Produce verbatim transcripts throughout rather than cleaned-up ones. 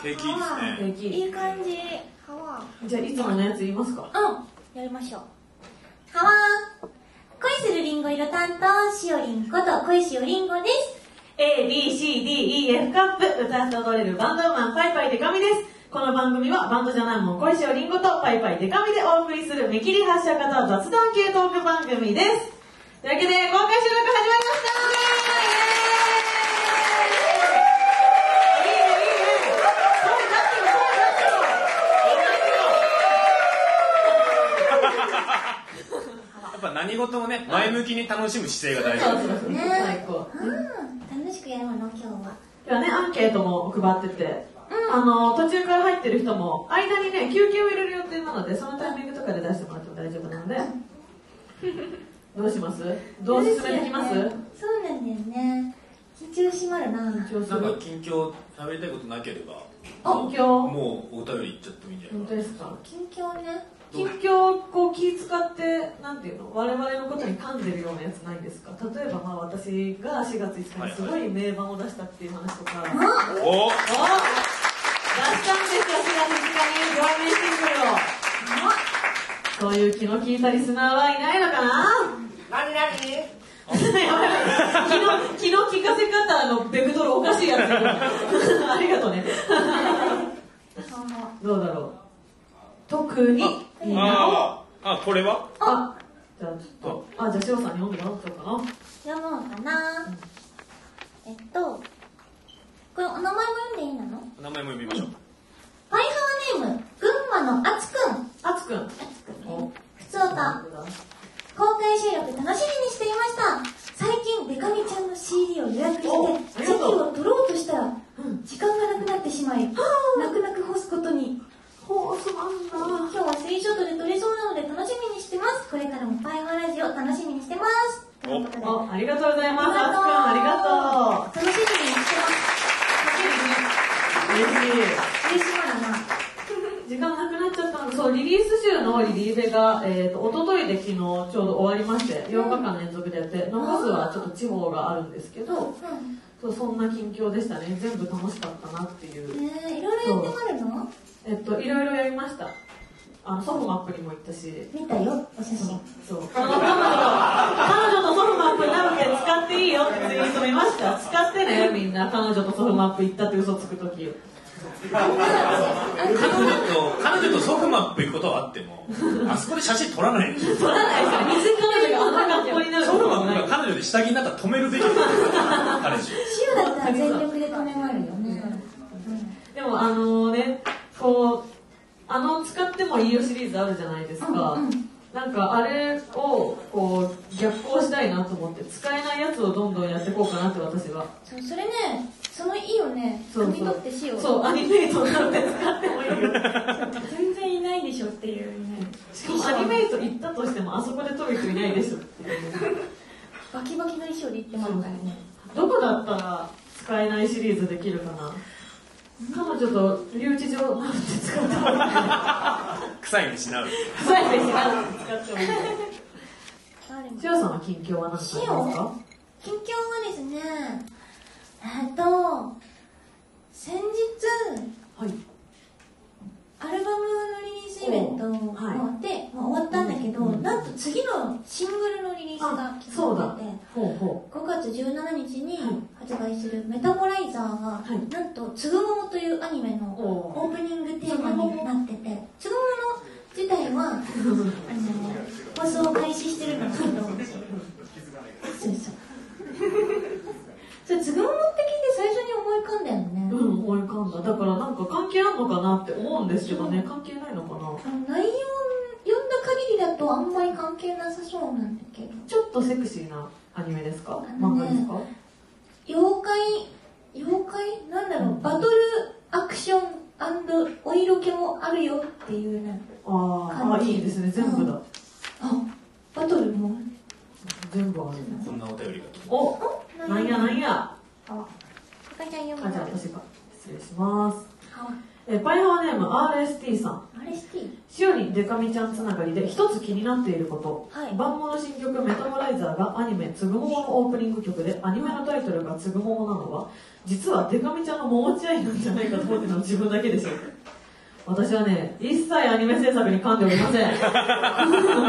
景気いいですね。 景気いい感じ。はわ。 じゃあいつものやつ言いますか。 うん。やりましょう。はわー。恋するりんご色担当、しおりんこと恋しおりんごです。 A、B、C、D、E、F カップ、歌って踊れるバンドウーマン、パイパイデカミです。この番組はバンドじゃないもん、恋しおりんごとパイパイデカミでお送りする見切り発車型雑談系トーク番組です。というわけで、公開収録始まりました。いいね、いいね。声出してよ、声出してよ。 やっぱ何事もね、前向きに楽しむ姿勢が大事です。 そうそうそう、 ね最高。 うん。楽しくやろうの、今日は。 今日はね、アンケートも配ってて、あの途中から入ってる人も間にね休憩を入れる予定なので、そのタイミングとかで出してもらっても大丈夫なのでどうします？どう進めてきます？ そうなんだよね。緊張しまるな。 緊張する。 なんか近況喋りたいことなければ、 近況もうお便りいっちゃってもいいんじゃない本当ですか？ 近況ね。 近況をこう気使ってなんていうの、我々のことに噛んでるようなやつないんですか？例えばまあ私がしがついつかにすごい名盤を出したっていう話とか、はいはい、 おお出したんですよ、しがついつかに両面シングルを。そういう気の利いたリスナーはいないのかな？ 何何気の気の利かせ方のベクトルおかしいやつありがとうねどうだろう。特にいいな。 ああ、これはあ、じゃあちょっと、あ、じゃあしおさんに読んでもらおうかな。 読もうかな、うん、えっとこれお名前も読んでいいなの？ お名前も読みましょう。 パイハーネーム群馬のあつくん。 あつくん、 あつくんね。ふつおた。公開収録楽しみにしていました。最近デカミちゃんの シーディー を予約して席を取ろうとしたら、うん、時間がなくなってしまい、泣く泣く干すことに。 ほう、すまんな。 今日はスリーショットで撮れそうなので楽しみにしてます。これからもパイハーラジオ楽しみにしてます。 お、お、ありがとうございます。あつくん、ありがとう。 楽しみにしてます。 嬉しい。 嬉しいからな。 時間なくなっちゃったので、そう、リリース週のリリーベが、えーと、一昨日で昨日ちょうど終わりまして、ようかかん連続でやって、残すはちょっと地方があるんですけど、うん、そう、そんな近況でしたね。全部楽しかったなっていう。 ねえ、いろいろやってまるの？ えっと、いろいろやりました。あの、ソフマップにも行ったし。 見たよ、お写真。 そう。彼女、彼女とソフマップになるけど使っていいよってツイート見ました。使ってね、みんな。彼女とソフマップ行ったって嘘つくとき。 彼女と、彼女とソフマップ行くことはあっても、あそこで写真撮らないでしょ。 撮らないですよ。水彼女があんな格好になる。 ソフマップが彼女で下着になったら止めるべきだ。彼氏を。 シオだったら全力で止めまるよね。 でもあのね、こう、あの使ってもいいよシリーズあるじゃないですか。うんうん、なんかあれをこう逆行したいなと思って、使えないやつをどんどんやっていこうかなって私は。 そう、それね、そのいいをね、汲み取ってしよう。 そう、アニメートになって使ってもいいよ。 全然いないでしょっていうね。 しかもアニメート行ったとしてもあそこで撮る人いないでしょっていう、ね。 バキバキの衣装で行ってもらうからね。 どこだったら使えないシリーズできるかな。彼女と留置場なんて使ってもらう。 臭い飯なる。 臭い飯なんて使ってもいい。しおさんは近況は何かありますか？ 近況はですね、えっと先日、はい、アルバムのリリースイベントもあって、はい、まあ、終わったんだけど、うん、なんと次のシングルのリリースが決まってて、ほうほう、ごがつじゅうしちにちに発売するメタモライザーが、はい、なんとつぐももというアニメのオープニングテーマになってて、つぐもも自体はあの放送を開始してるんだけど、そうそうそれつぐももって聞いて最初に思い浮かんだよね。 うん、思い浮かんだ。だからなんか関係あるのかなって思うんですけどね、関係ないのかな。 あの内容読んだ限りだとあんまり関係なさそうなんだけど。 ちょっとセクシーなアニメですか？漫画ですか？ 妖怪、妖怪なんだろう、バトルアクション&お色気もあるよっていうね。 ああ、いいですね、全部だ。 あ、バトルも全部あるね。 こんなお便りが。 お、なんやなんや。 あ、赤ちゃん読む。 あ、じゃあ私が失礼します。え、パイハーネーム アールエスティー さん。 あれしていい？ しおりんデカミちゃんつながりで一つ気になっていること、 はい、 万能の新曲メタモライザーがアニメつぐもものオープニング曲でアニメのタイトルがつぐももなのは実はデカミちゃんのももち愛なんじゃないかと思ってたの自分だけでしょうか。私はね一切アニメ制作に噛んでおりません。 噛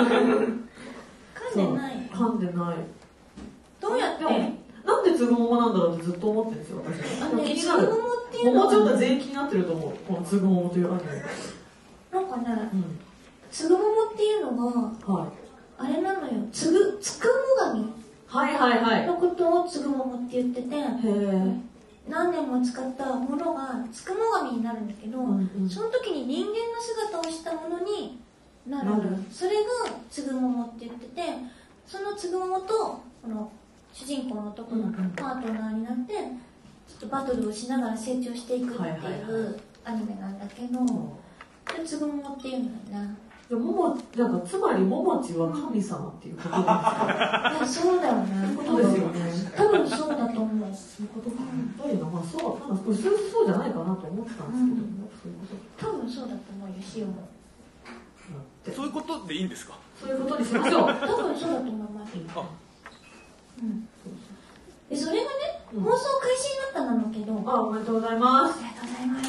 んでない。 噛んでない。 どうやって？ なんでつぐももなんだろうってずっと思ってるんですよ私。 あのね、 気になる。 つぐももっていうのはももちょっと全員気になってると思う。このつぐももというアニメ。 なんかね、 うん、 つぐももっていうのが、はい、あれなのよ。つぐつくも神。 はいはいはい。 のことをつぐももって言ってて。 へー。 何年も使ったものがつくも神になるんだけど、うんうん、その時に人間の姿をしたものになる。なる。それがつぐももって言ってて、そのつぐももとこの主人公の男のパートナーになって、ちょっとバトルをしながら成長していくっていうアニメなんだけど、つぐももっていうのよね。 もも、なんかつまりももちは神様っていうことですか？ いや、そうだよね。 そうですよね。 多分そうだと思う。 そういうことか。やっぱりな、まあそう、なんか薄々そうじゃないかなと思ってたんですけども、そういうこと。 多分そうだと思うよ、しおも。 そういうことでいいんですか？ そういうことにしましょう。 多分そうだと思います。あ、うん。で、それがね、うん、放送開始になったんだろうけど。 あ、おめでとうございます。 ありがとうございます。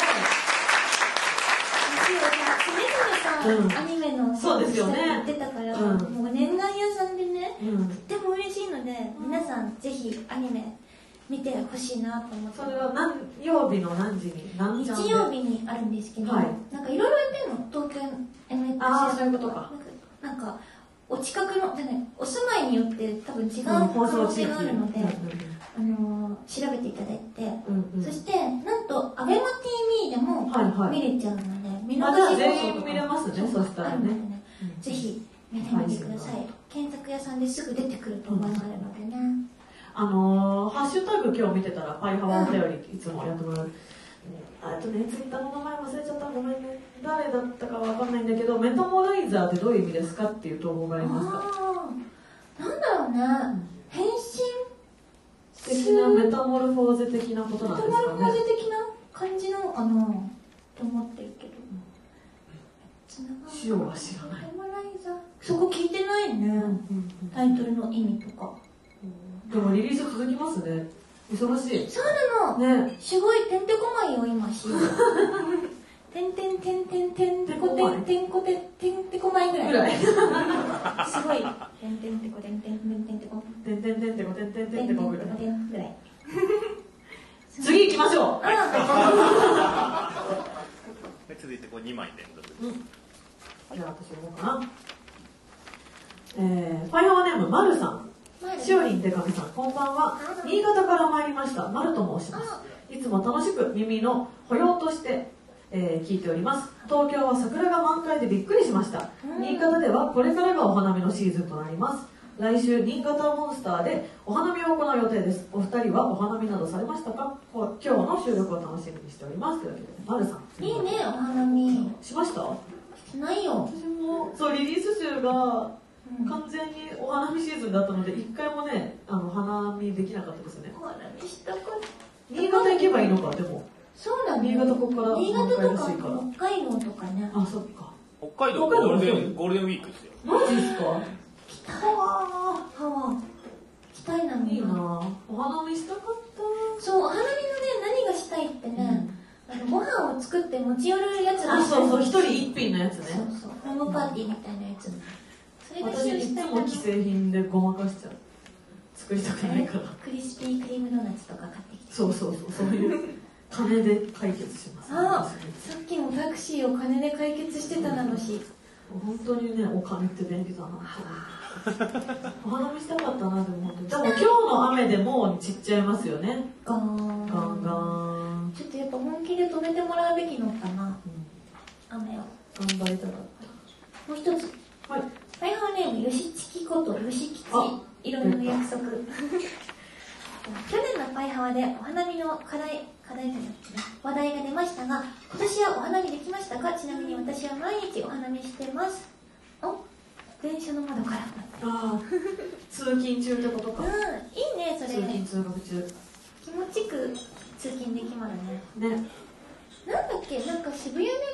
常々さ、うん、アニメのそうですよね。 言ってたから、うん、もう念願屋さんでね、うん、とっても嬉しいので、うん、皆さんぜひアニメ見てほしいなと思って。 それは何曜日の何時に何時？ 日曜日にあるんですけど、はい、なんかいろいろやってるの、東京 エムエイチシー。 ああ、そういうことか。 なんか、なんかお近くの、じゃない、お住まいによって多分違う可能性があるので、あのー、調べていただいて、うんうん、そしてなんとアベマ ティーブイ でも見れちゃうので、はいはい、見逃し放送全員見れますね。そしたらね、 ね、うん、ぜひ見てみてください。検索屋さんですぐ出てくると思いますのでね、うん、 あのー、ハッシュタグ今日見てたらパイハワお便りいつもやってもらう、あとね、ツイッターの名前忘れちゃった、ごめんね。誰だったかわかんないんだけど、メタモライザーってどういう意味ですかっていう投稿がありますか？ あー、なんだろうね、変身的なメタモルフォーゼ的なことなんですかね。 メタモルフォーゼ的な感じなのかなと思ってるけど、 塩は知らない。 メタモライザー、そこ聞いてないね、うんうんうん、タイトルの意味とか。 でもリリース続きますね。忙しい。 そうなの。ね、すごいてんてこまいよ今し。てんてんてんてんてんてこてんてんこてんてんてこまいぐらい。ぐらい。すごい。てんてんてこてんてんてんてんてこ。 てんてんてんてこてんてんてんてこぐらい。 ぐらい。 次行きましょう。 続いてこうにまい連続。 うん。じゃあ私読もうかな。えー、ファイハワネームまるさん。しおりんでかみさん、こんばんは。新潟から参りました、まると申します。いつも楽しく耳の保養として、えー、聞いております。東京は桜が満開でびっくりしました。新潟ではこれからがお花見のシーズンとなります。来週、新潟モンスターでお花見を行う予定です。お二人はお花見などされましたか？今日の収録を楽しみにしております。というわけで、まるさん。 いいね、お花見。 しました？ しないよ。 私も、そう、リリース集が、完全にお花見シーズンだったので一回もね、あの花見できなかったですね。 お花見したかった。 新潟行けばいいのか。でもそうだね、 新潟ここから新潟とか北海道とかね。 あ、そっか。 北海道ゴールデンゴールデンウィークですよ。 マジですか？ 来たわー、はわ来たいな。 いいな。お花見したかった。 そう、お花見のね、何がしたいってね、うん、あのご飯を作って持ち寄るやつあ、そうそう、一人一品のやつね。 そうそう、ホームパーティーみたいなやつ。 私いつも既製品でごまかしちゃう。作りたくないから。 クリスピークリームドーナツとか買ってきて。 そうそうそう、そういう金で解決します、 ね。あ、さっきもタクシーを金で解決してたなのし。 本当にね、お金って便利だなと。お花見したかったな、でも本当に。でも今日の雨でも散っちゃいますよね。 ガーン。 ガンガン。 ちょっとやっぱ本気で止めてもらうべきのかな。うん、雨を。 頑張りたかった。 もう一つ。 はい。 ファイハーネームよしちきことよしきちいろの約束。去年のパイハワでお花見の課題課題じゃなくてね、話題が出ましたが、今年はお花見できましたか？ちなみに私は毎日お花見してます。お、電車の窓から。ああ、通勤中ってことか。 うん、いいねそれ。 通勤通学中。 気持ちく通勤できますね。 ね。 なんだっけ、なんか渋谷でも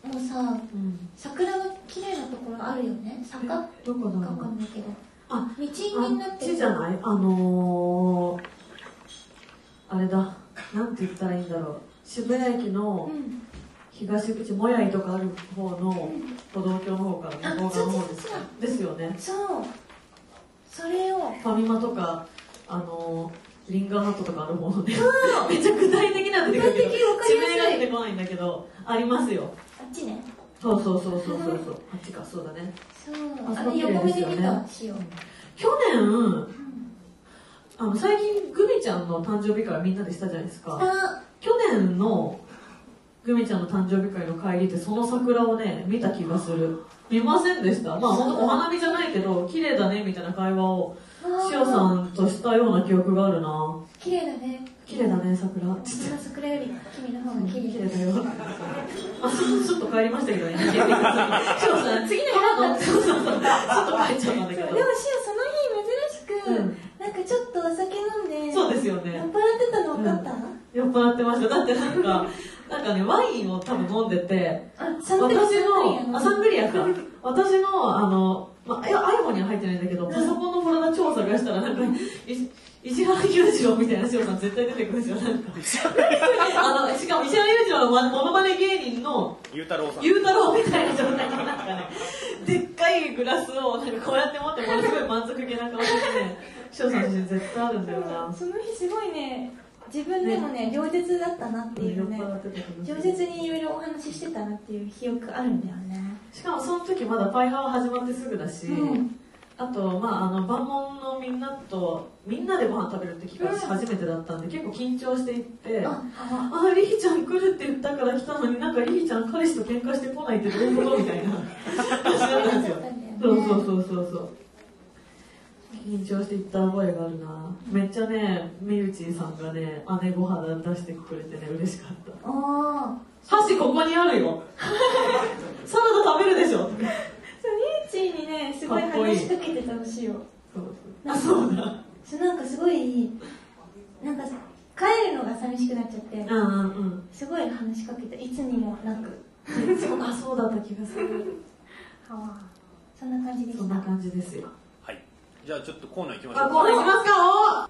もうさ、うん、桜が綺麗なところあるよね。坂どこだろう。 わかんないけど。 あ、 道になってる。 あっちじゃない？あのー、あれだ。なんて言ったらいいんだろう。渋谷駅の東口、もやいとかある方の歩道橋の方から向こう側の方ですか。ですよね。 そう。それを。 ファミマとか、あのー、リンガーハットとかある方のね。めっちゃ具体的なんだけど、地名が出てこないんだけど、ありますよ。 あっちね。 そうそうそうそうそうそう。あっちか、そうだね。 そう。あれ横目で見たしよ。 去年、うん、あの最近グミちゃんの誕生日会みんなでしたじゃないですか。去年のグミちゃんの誕生日会の帰りってその桜をね見た気がする。見ませんでした？まあ本当お花見じゃないけど綺麗だねみたいな会話をしおさんとしたような記憶があるな。 綺麗だね。 綺麗だね桜って。 桜より君の方が綺麗。 綺麗だよ。あ、ちょっと帰りましたけどね。しおさん次の日のそうそうそうちょっと帰っちゃったんだけど。でもしおその日珍しく、うん、なんかちょっとお酒飲んでそうですよね。 酔っ払ってたの分かった？うん、 酔っ払ってました。だってなんかなんかねワインを多分飲んでて、 あ私のあサングリアか私のあのまあ iPhone には入ってないんだけど、パソコンのフォルダ超探したらなんか石原裕次郎みたいなしおさん絶対出てくるんですよ。なんかあのしかも石原裕次郎のモノマネ芸人のゆうたろうさんゆうたろうみたいな状態のなんかねでっかいグラスをなんかこうやって持ってものすごい満足げな顔してねしおさん自身絶対あるんだよな。 その日すごいね自分でもね饒舌だったなっていうね饒舌にいろいろお話ししてたなっていう記憶あるんだよね。 しかもその時まだパイハワ始まってすぐだし、うん、あとまああの万門のみんなとみんなでご飯食べるって機会私初めてだったんで、うん、結構緊張していってああリヒちゃん来るって言ったから来たのになんかリヒちゃん彼氏と喧嘩してこないってどういうことみたいな話だったんですよ。そうそうそうそうそう緊張していった覚えがあるな。めっちゃねみゆちさんがね姉御肌出してくれてね嬉しかった。あ箸ここにあるよサラダ食べるでしょ。みゆちにねすごい話しかけてたのしよう。 あそうだ。 なんかすごいなんか帰るのが寂しくなっちゃって、うんうんうん、すごい話しかけていつにもなくあそうだった気がする。 はそんな感じでした。 そんな感じですよ。 はい。じゃあちょっとコーナー行きましょう。 あコーナー行きますか。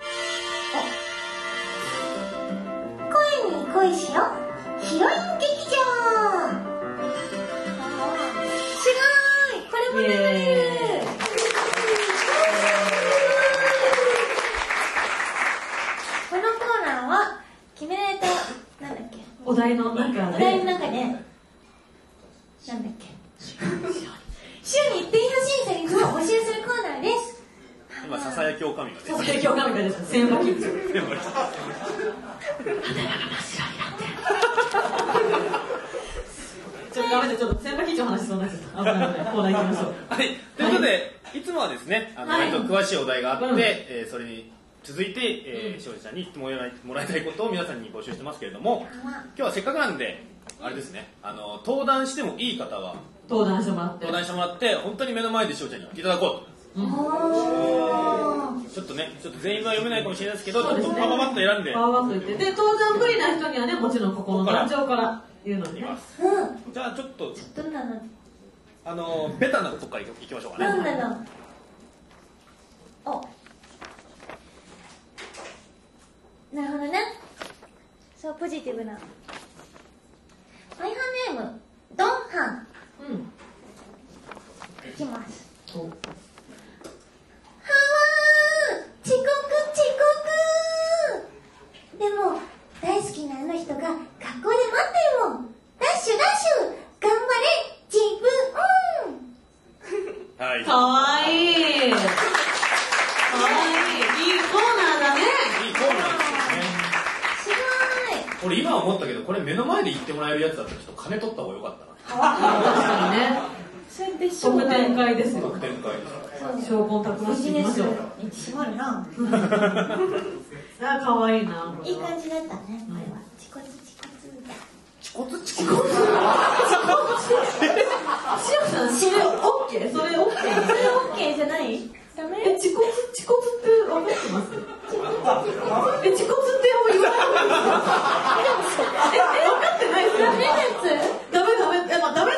お声に恋しろヒロイン劇場。すごいこれも流れる。このコーナーは決められたなんだっけお題の中でお題の中でなんだっけ週に一遍欲しいセリフを募集するコーナーです。 今ささやきおかみがささやきおかみがです。千葉キッズちょっとダメでちょっと千葉キッズの話しそうになっちゃった。危ない危ない。コーナー行きましょう。 はい。ということで、はい、いつもはですねあの、はい、詳しいお題があって、うんえー、それに続いて、えー、しおりちゃんに言ってもらい、もらいたいことを皆さんに募集してますけれども、今日はせっかくなんであれですねあの登壇してもいい方は登壇してもらって登壇してもらって本当に目の前でしおちゃんにいただこうと。うん、ちょっとね、ちょっと全員は読めないかもしれないですけど、ね、ちょっとパパパッと選んで。 パパパッと言って。で、登壇不利な人にはね、もちろんここの壇上から言うのにね。 うん。 じゃあちょっと、 どんなのあの、ベタなとこからいきましょうかね。 どんなのおなるほどね。そうポジティブな。マイハネーム、ドンハン。うん。いきます。はわー遅刻遅刻でも大好きなあの人が学校で待ってるもん。ダッシュダッシュ頑張れ自分。 はい。 かわいいかわいいいいコーナーだね。 いいコーナーですよね。 すごい。 俺今思ったけどこれ目の前で言ってもらえるやつだったらちょっと金取った方がよかったな。確かにね。特典会ですよ。 特典会です。 証拠を託していきましょう。 閉まるな。 あ、可愛いな。 いい感じだったね。これはチコツチコツ。 チコツチコツ。 しおさん、それオッケー？それオッケー？それオッケーじゃない？ダメ？ え、チコツチコツって分かってます？え、チコツって言わないんですか？え、分かってないですよ。 ダメなやつ？ ダメダメ。え、まあダメ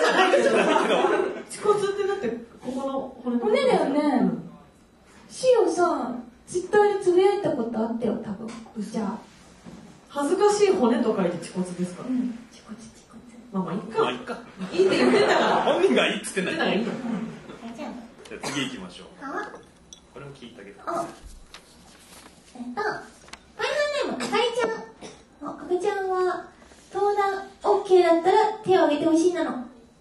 とあったよ多分。じゃあ恥ずかしい骨と書いて恥骨ですか？ うん、恥骨恥骨。 まあまあいいか。 まあいいか。 いいって言ってたから。 本人がいいっつってんだよ。 いいよ。 じゃあ次行きましょう。 はこれも聞いたけど。 お、えっと、パイハーネーム、あかりちゃん。あかりちゃんは、登壇 OK だったら手を挙げてほしいなの。あ、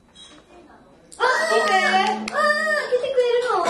見て。あー、開けてくれるの？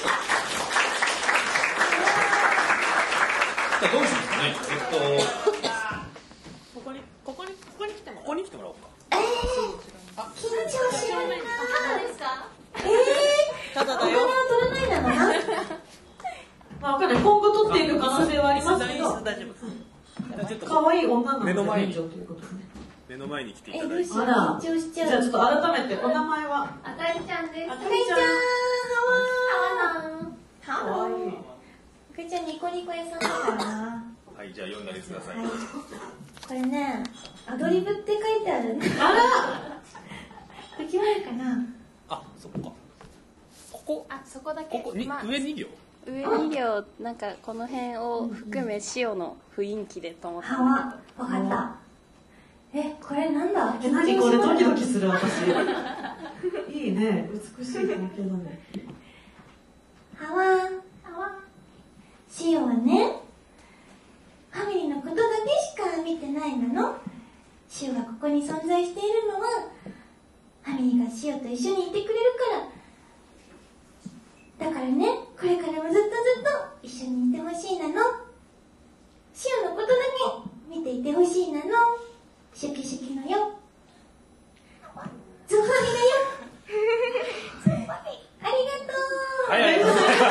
どうしますかね。えっと、 ここに、ここに、ここに来てもここに来てもらおうか。 えー、緊張しないな。 ただですか？ えー、 ただだよ。 お金は取らないなのな。 まあわかんない。今後取っていく可能性はありますけど。 大丈夫。 可愛い女の子目の前にということでね。 目の前に来ていえ、 ただいて。 どうしよう。 あら、 緊張しちゃう。 じゃあちょっと改めてお名前は。 あかりちゃんです。 ああかりちゃん、はわー。 可愛い。 あかりちゃんニコニコ屋さんだからな。 はい、じゃあ読んだりください。 はい。これね、アドリブって書いてあるね。 あら。 これ決まるかな。 あ、そっか。ここ、 あ、そこだけ。 ここに、 まあ上に行。 上に行、なんかこの辺を含め塩の雰囲気でと思ったはわ、わかった。え、これなんだ。 え、何これドキドキする私。いいね、美しい光景だね。 はわ、はわ。塩はね、ファミリーのことだけしか見てないなの。塩がここに存在しているのは、ファミリーが塩と一緒にいてくれるから。だからね、これからもずっとずっと一緒にいてほしいなの。塩のことだけ見ていてほしいなの。シュキシュキのよ。ズボリだよ。ズボリ、ありがとう。 はい、ありがとうございます。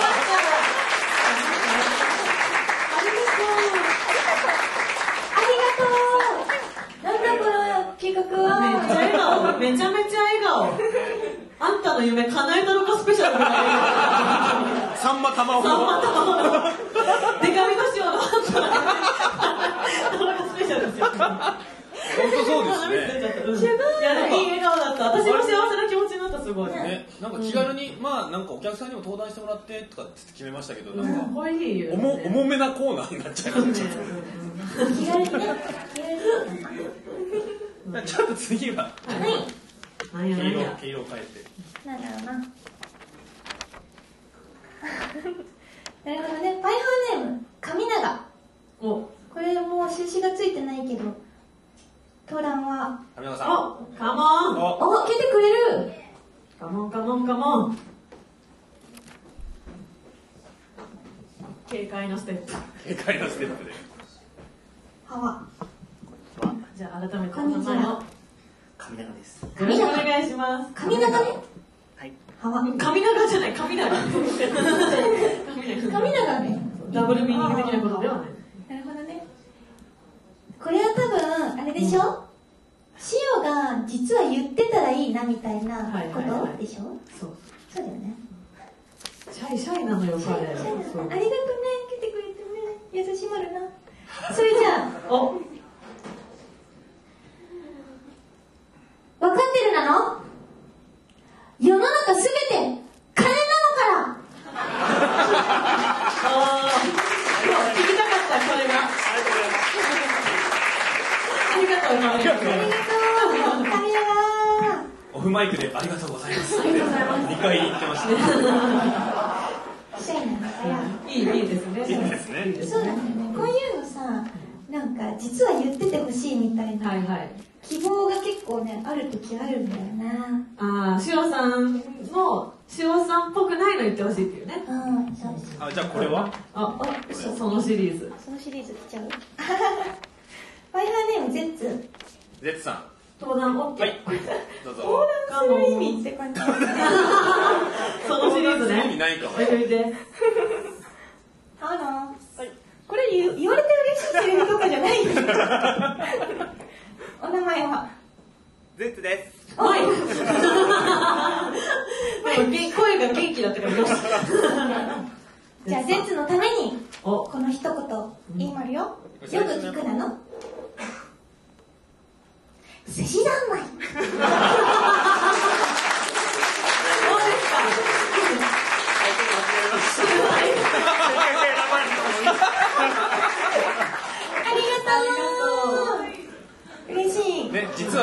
ありがとう。なんだこの企画は。 めっちゃ笑顔。めちゃめちゃ笑顔。あんたの夢叶えたのかスペシャルみたいな。 さんま玉緒。 さんま玉緒。デカミの塩のあんたの夢スペシャルですよ。 本当そうですね。 いや、いい笑顔だった。私も幸せな気持ちになった、すごい。 ね、なんか気軽に、まあなんかお客さんにも登壇してもらってとかって決めましたけど、なんかこれいいよ。 重重めなコーナーになっちゃいました。 気軽にね。 ちょっと次は何や毛色何や。 毛色を変えて。 なんだろうな。なるほどね。パイハーネーム、神長。 お、 これもう印がついてないけど、登壇は。 神山さん。 お、カモン。 お、 お、来てくれる。 カモンカモンカモン。軽快なステップ。 軽快なステップで。 はわ。 じゃあ改めてお名前を。 神長です。 よろしくお願いします。 神長ね。 はい。 はわ。 神長じゃない、神長。 神長ね。 ダブルミーニング的なことではない。 なるほどね。これは多分、あれでしょ、塩が実は言ってたらいいなみたいなことでしょ、 そう。 そうだよね。 シャイシャイなのよ、彼。 ありがとうね。来てくれてね。優しまるな。それじゃあ、 お、 分かってるなの？世の中すべて金なのからあー、聞きたかった、これが。ありがとうございます。 ありがとう。神長。 オフマイクでありがとうございますってにかい言ってました。 シャイなんだからいい、いいですね。 いいですね。 いいですそうだね。こういうのさ、なんか実は言っててほしいみたいなはいはい。 希望が結構ね、ある時あるんだよな。 ああ、塩さんの、塩さんっぽくないの言ってほしいっていうね。 うん、そうそう。 あ、じゃあこれはあ、そそのシリーズ。 そのシリーズ来ちゃう。ファイハーネームゼッツ。 ゼッツさん。 登壇 OK。 はい。どうぞ。 登壇する意味って感じ。 そのシリーズね。 意味ないかも。 おいでおいで。 あの、これ言言われて嬉しいセリフとかじゃないよ。お名前はゼッツです。 はい。でも声が元気だったからよし。 じゃあゼッツのためにお、 この一言言いまるよ。よく聞くなの。寿司三昧。 どうですか。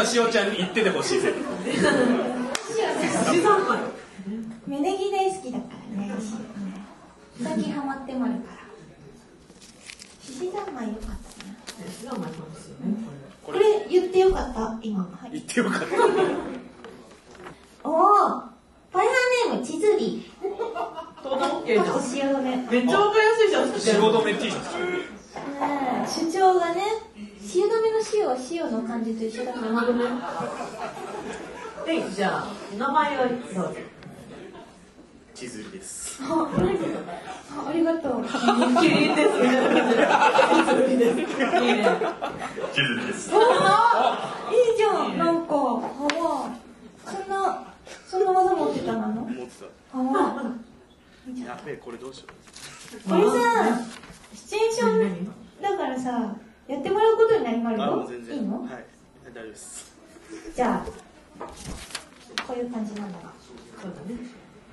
はしおちゃんに言っててほしいセリフ。 獅子三昧。 芽ネギ大好きだからね。最近ハマってまるから。獅子三昧よかったな。 獅子三昧なんですよね。 これ言ってよかった今。はい、 言ってよかった。 おお、パイハーネーム千鶴。 とても OK じゃん。 汐留。 めっちゃわかりやすいじゃん。 汐留 T シャツ。主張がね、汐留の塩は塩の感じと一緒だから。 なるほどね。で、じゃあ名前をどうぞ。 千鶴です。 あ、ありがとう。 キリンですみたいな感じで。千鶴です。いいね。 千鶴です。 いいじゃん。なんか、はわ。そんな、そんな技持ってたなの？ 持ってた。 はわ。 やべえ、これどうしよう。これさ、シチュエーションだからさ、やってもらうことになりまるよ。 あ、もう全然。 いいの？ はい、大丈夫です。 じゃあ、こういう感じなんだな。 そうだね。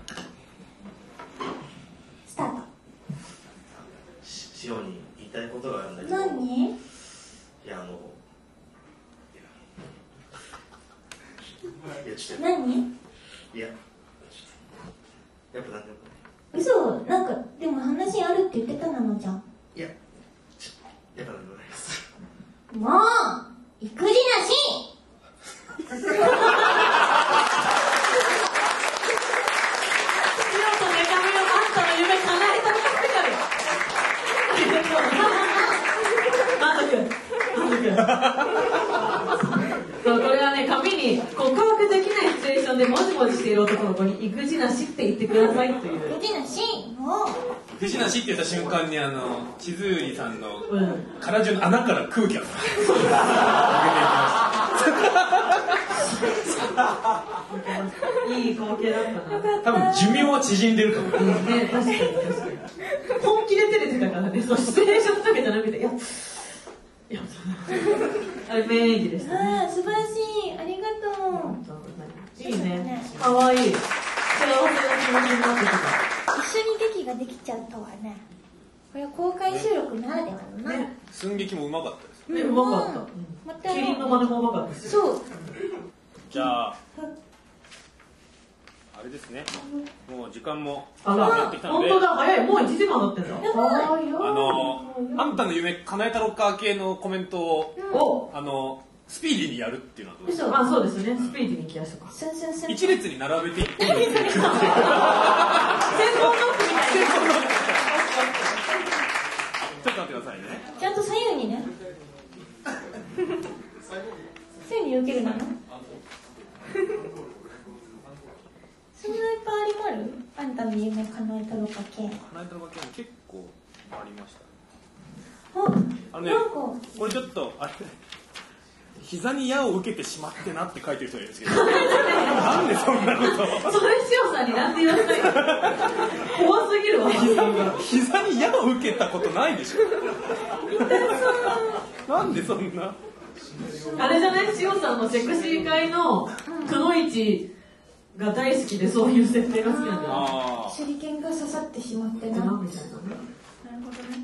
スタート。 しおに言いたいことがあるんだけど。 何？ いや、あの。いや、ちょっと。 何？ いや。やっぱなんでも。 嘘、なんか、でも話あるって言ってたなのじゃん。 いや。やっぱなんでもないです。 もう、育児なし。 そう、これはね、紙に告白できないシチュエーションでもじもじしている男の子に育児なしって言ってくださいという。 育児なし、もう。 育児なしって言った瞬間にあの千鶴さんの体中の穴から空気が抜けていきました。 いい光景だったな。 多分寿命は縮んでると思う。 うん、ね、確かに確かに。本気で照れてたからね、そのシチュエーションだけじゃなくて、いや、いや、あれ名演技でしたね。 ああ、素晴らしい、ありがとう。 いいね、可愛い。幸せな気持ちになってきた。 一緒に劇ができちゃうとはね。これは公開収録ならではのな。 ね、 寸劇もうまかったです。 ね、うまかった。 またキリンの真似もうまかったです。 そう。 じゃあ、あれですね。もう時間もあら、 やってきたので、 本当だ、早い、もういちじかん経ってんだ。 早いよ。 あのあんたの夢叶えたろか系のコメントを、 お、 あのスピーディーにやるっていうのはどうですか。 嘘、あ、そうですね、スピーディーに来やしょうか。 スンスンスン。 一列に並べていって先行ノックみたいな。 ちょっと待ってくださいね。 ちゃんと左右にね。左右に避けるなの。そんないっぱいありまる？あんたの夢叶えたろか系。 叶えたろか系も結構ありました。 あ、 あのね、 なんかこれちょっとあれ膝に矢を受けてしまってなって書いてる人がいるんですけどなんでそんなことそれ塩さんになんて言わないの。怖すぎるわ。 膝に矢を受けたことないでしょ。なんでそんな。 あれじゃない、塩さんのセクシー界のくのいちが大好きで、そういう設定が好きなんだよ。 あ手裏剣が刺さってしまってな。 なみたいなね。 なるほどね。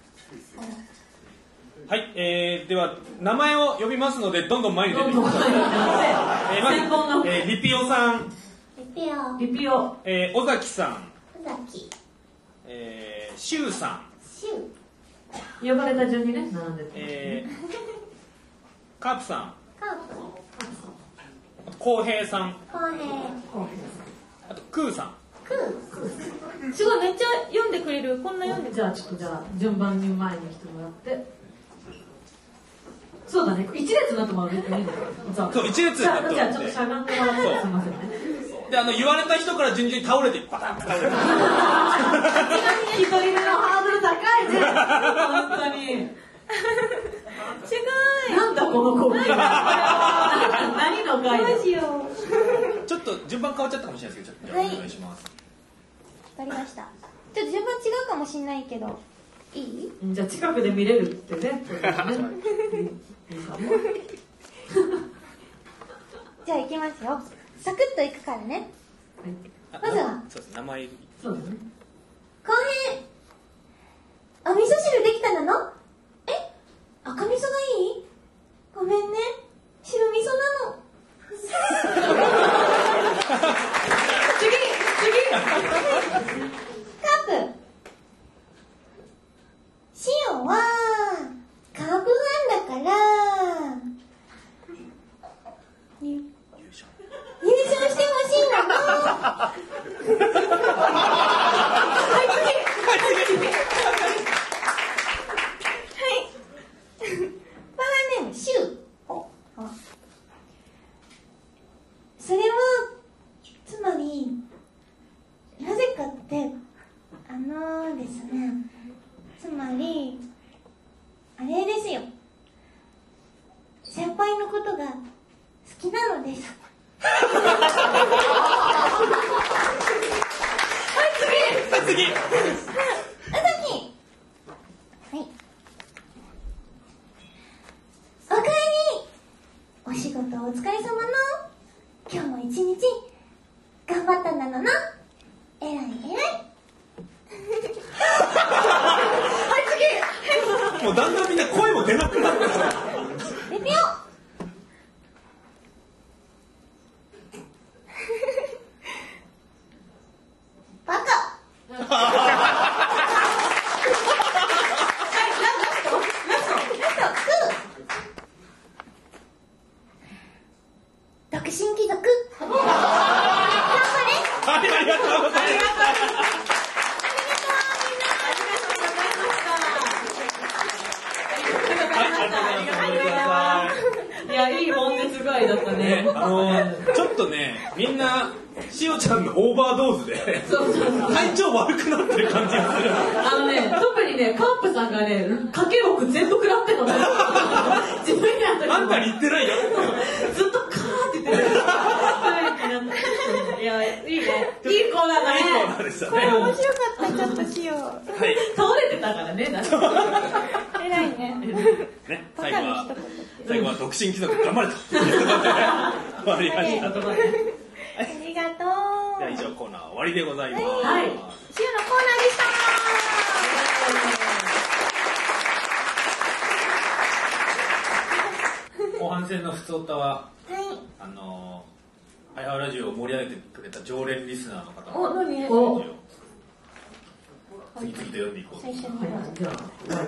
はい、えー、では名前を呼びますのでどんどん前に出てきてください。 どんどん前に出てえー、まず先方の、 えー、リピオさん、 リピオ。 リピオ、 えー、尾崎さん、 尾崎。 えー、シュウさん、 シュウ。 呼ばれた順にね、並んでて。 えー、カープさん、 カープ。 あとコウヘイさん、 コウヘイ。 あとクーさん。 クー。すごい、めっちゃ読んでくれる。こんな読んでくれる。 じゃあちょっとじゃあ順番に前に来てもらって。そうだね、一列になってもらうといいんだよ。 そう、一列になってもらって。 じゃあちょっとしゃがんでもらって、すみませんね。 で、あの言われた人から順々に倒れてパタンって倒れて。 一人目のハードル高いじゃん。本当に。 すごい。 なんだこの光景。何の回だ。 どうしよう。 ちょっと順番変わっちゃったかもしれないですけど、ちょっとお願いします。 わかりました。ちょっと順番違うかもしれないけど、いい？ じゃあ近くで見れるってね。 じゃあ行きますよ。サクッと行くからね。まずはそうです、名前。 そうだね。 コウヘイ。お味噌汁できたなの？え？赤味噌がいい？ごめんね。白味噌なプ。シオはカープファンだから優勝してほしいの。はい次。はいパワーネームシュウ。それはつまりなぜかってあのですね、つまりあれですよ、先輩のことが好きなのです。 はい次。次。 あさき。はい。おかえり。お仕事お疲れ様の。今日も一日頑張ったんだろな。えらいえらい。 はい次。もうだんだんみんな声も出なくなってる。 出てよ。バカ。独身貴族。頑張れ。 はい、ありがとうございました。 いや、いい悶絶具合だったね。 あのー、ちょっとね、みんなしおちゃんのオーバードーズで体調悪くなってる感じがする。 あのね、特にね、カップさんがね、かけろく全部食らってんのね。自分にあったあんたに言ってないよ。 ずっとカーって言ってる。いや、いいね。いいコーナーだね。 いいコーナーでしたね。 これ面白かった。ちょっとしよう。 はい。 倒れてたからね。 えらいね。 ね、最後は最後は独身貴族頑張れということで終わりました。 ありがとう。 じゃあ以上コーナー終わりでございます。 はい。 シオのコーナーでした。 後半戦のふつおたは、 はい。 あのー、アイハーラジオを盛り上げてくれた常連リスナーの方のお、何？ お、 次々と読んでいこう。 最初に。 はい、じゃあ、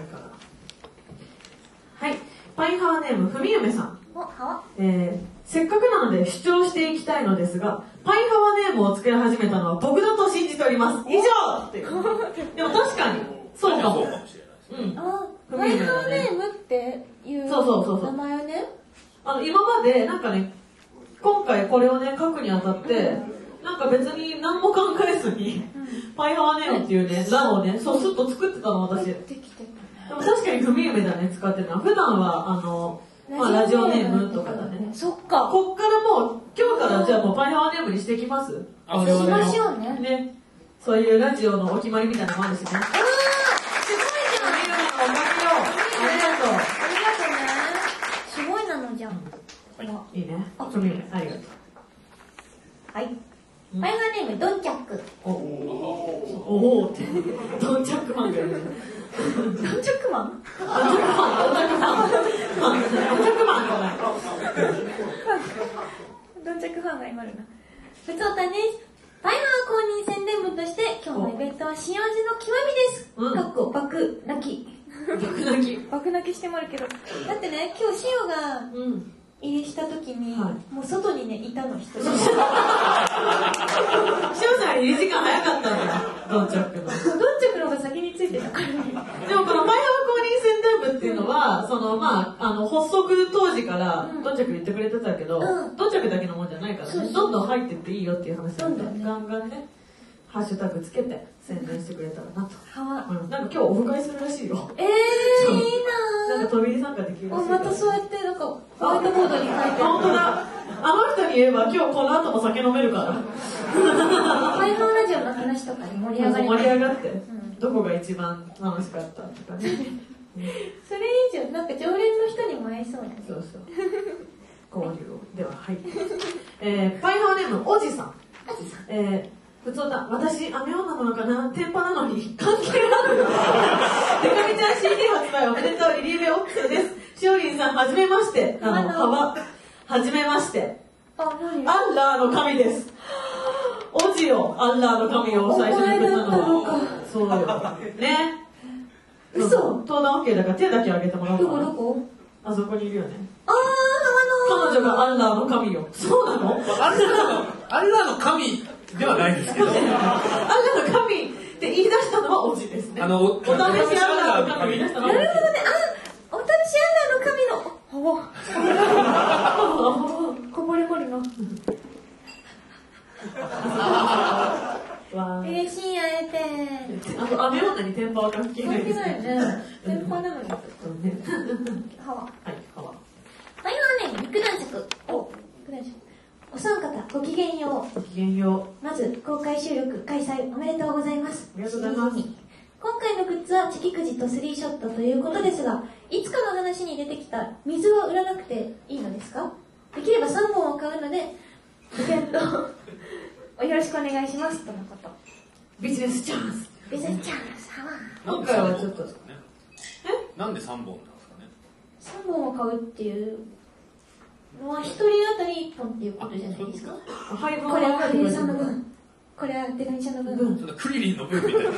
はい、パイハーネームふみゆめさん。 お、はわ。 えー、せっかくなので主張していきたいのですが、パイハワネームを作り始めたのは僕だと信じております。以上っていう。でも確かに、そうかも。 そうかもしれないですね。 うん。 あ、パイハーネームっていうそうそうそうそう名前をね。 あの、今まで、なんかね、今回これをね、書くにあたって、なんか別に何も考えずに、パイハワネームっていうね、欄をね、そうスッと作ってたの、私。でできても確かにふみゆめだね、使ってるのは。普段は、あの、まあ、ラジオネームとかだね。 そっか。 こっからもう、今日からじゃあもうパイハワネームにしていきます。 あ、 我々もしましょうね。 ね。そういうラジオのお決まりみたいなのもあるしね。 あー、すごいじゃん。 ふみゆめのおかげよ。ありがとう。 ありがとうね。すごいなのじゃん。 はいいいね。ふみゆめ、ありがとう。 はい。パイハーネーム、ドンチャック。 おおおって、ドンチャックマンがいる。 ドンチャックマンドンチャックマン、ドンチャックマン。ドンチャックマンじゃない。 ドンチャックファンが今あるな。ふつおたです。パイハー公認宣伝部として、今日のイベントは塩味の極みです。 うんかっこ、爆泣き。 爆泣き。 爆泣きしてもあるけど。だってね、今日塩がうん。 入りした時に、 はもう外にね、いたの人。 しおさん入り時間早かったんだよ。ドンチャックの。 ドンチャックの方が先についてたからね。 でもこのパイハワ公認宣伝部っていうのは、そのまあ、あの、発足当時からうんドンチャック言ってくれてたけど、 うんドンチャックだけのもんじゃないからね、 そうそうどんどん入ってっていいよっていう話なんで、 どんどんねガンガンね、ハッシュタグつけて宣伝してくれたらなと。 はわ。 うん、なんか今日オフ会するらしいよ。 えー、いいなぁ。 なんか飛び入り参加できるらしいあ、 から。 またそうやって、なんか、ホワイトボードに書いてある。 本当だ。あの人に言えば今日この後も酒飲めるから。 パイハーラジオの話とかで盛り上がり盛り上がって、 んどこが一番楽しかったとかね。 それいいじゃん。なんか常連の人にも会えそうだね。 そうそう。交流を。では、はい。えー、パイハーネーム、おじさん。えー、普通だ。私、雨女なのかな天パなのに、関係ある。デカミちゃん シーディー 発売おめでとう、リリーベオックスです。しおりんさん、はじめまして。あの、はわ、はじめまして。 あ、何アンラーの神です。 オジよ、アンラーの神を最初に送ったのは。そうよ。ね。 嘘。 登壇 OK だから手だけ挙げてもらおうかな。 どこどこ？ あそこにいるよね。 あー、あのー、 彼女がアンラーの神よ。そうなの？ アンラーの、アンラーの神ではないですけど。 アンラーの神って言い出したのはオジですね。 あの、お試しアンラーの神言い出したのはオジ。 なるほどね。あ、お試しアンラーの神の、おこぼれこりの。嬉しい、会えて。 あと、雨女に天パは関係ないです関係ないね。天パなのに。ハワ。 はい、ハワ。 バイオネーム、肉男爵。お、肉男爵。お三方、ごきげんよう。 ごきげんよまず、公開収録開催おめでとうございます。 ありがとうございます。 今回のグッズはチキくじとスリーショットということですが、いつかの話に出てきた水は売らなくていいのですか？できればさんぼんを買うので、ご検討およろしくお願いしますとのこと。 ビジネスチャンス。 ビジネスチャンス、ハワー。 今回はちょっと、 えなんでさんぼんなんですかね。 さんぼんを買うっていうのはひとり当たりいっぽんっていうことじゃないですか？ はい、 これはレイさんの分。これはデカミちゃんの分。 そんなクリリンの分みたいな。 これ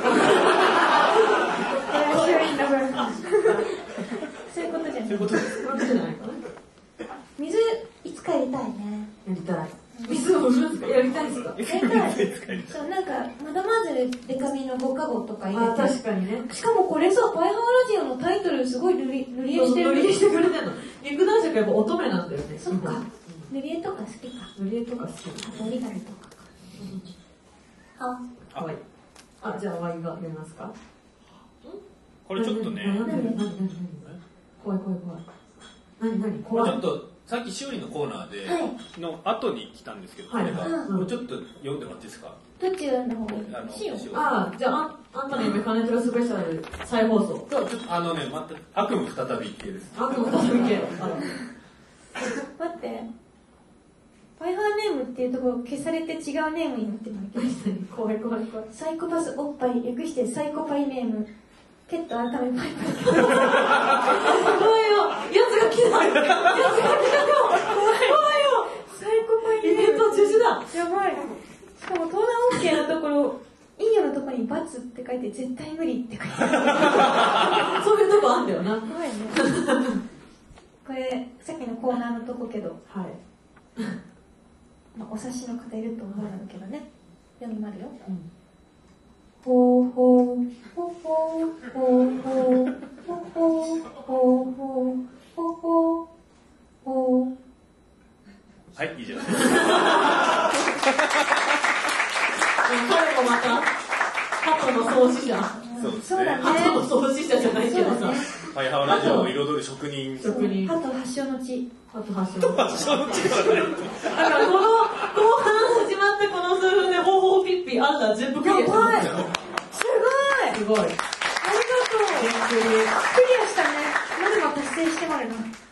はヒロインの分。そういうことじゃない。 そういうことです。 そういうことじゃないかな。 水、いつかやりたいね。 やりたい。水を売るんですか？やりたいですか？ やりたい。そう、なんか、まだまずデカミのごかごとか入れあ、 て。 確かにね。 しかもこれさ、パイハワラジオのタイトルすごい塗り、塗り絵してる。 塗り絵してくれてんの。肉男爵やっぱ乙女なんだよね。 そっか。塗り絵とか好きか。 塗り絵とか好き。 あと折り紙とかか。あ、 かわいい。あ、じゃあワイが読みますか？ これちょっとね、 何何何何怖い怖い怖い。何何怖い。 ちょっと、さっきしおりのコーナーで、の後に来たたんですけど、これが、これちょっと読んでもらっていいですか？ どっちの方がいい？ あの、 しよう。 あ、じゃあ、あんたの夢カネトラスペシャル再放送。 ちょっと、あのね、また、悪夢再び系です。 悪夢再び系。 待って。パイハーネームっていうところ消されて違うネームになってるんだけど。 怖い怖い怖い。 サイコパスおっぱい、略してサイコパイネーム。ケット改めパイパイ。 怖いよ。やつが来た。やつが来たよ。怖いよ。 サイコパイイベント中止だ。 やばい。しかも登壇 OK のところ、いいよのところにバツって書いて絶対無理って書いてある。 そういうとこあんだよな。 怖いね。これ、さっきのコーナーのとこけど、 はい。 まあ、お察しの方いると思うんだけどね。読みまるよ。 うんほうほうほうほうほうほうほうほうほうほうほうほう。 はい、以上です。 彼もまた、鳩の創始者。 そうですね。 そうだね。 鳩の創始者じゃないけどさ。 パイハワラジオを彩る職人。 職人。 鳩発祥の地。 鳩発祥。 発祥の地ではない。 だからこの後半始まってこの数分でほうほうピッピあんた全部クリアしてますよ。 すごい。 すごい。 ありがとう。クリアしたね。まだま達成してまるな。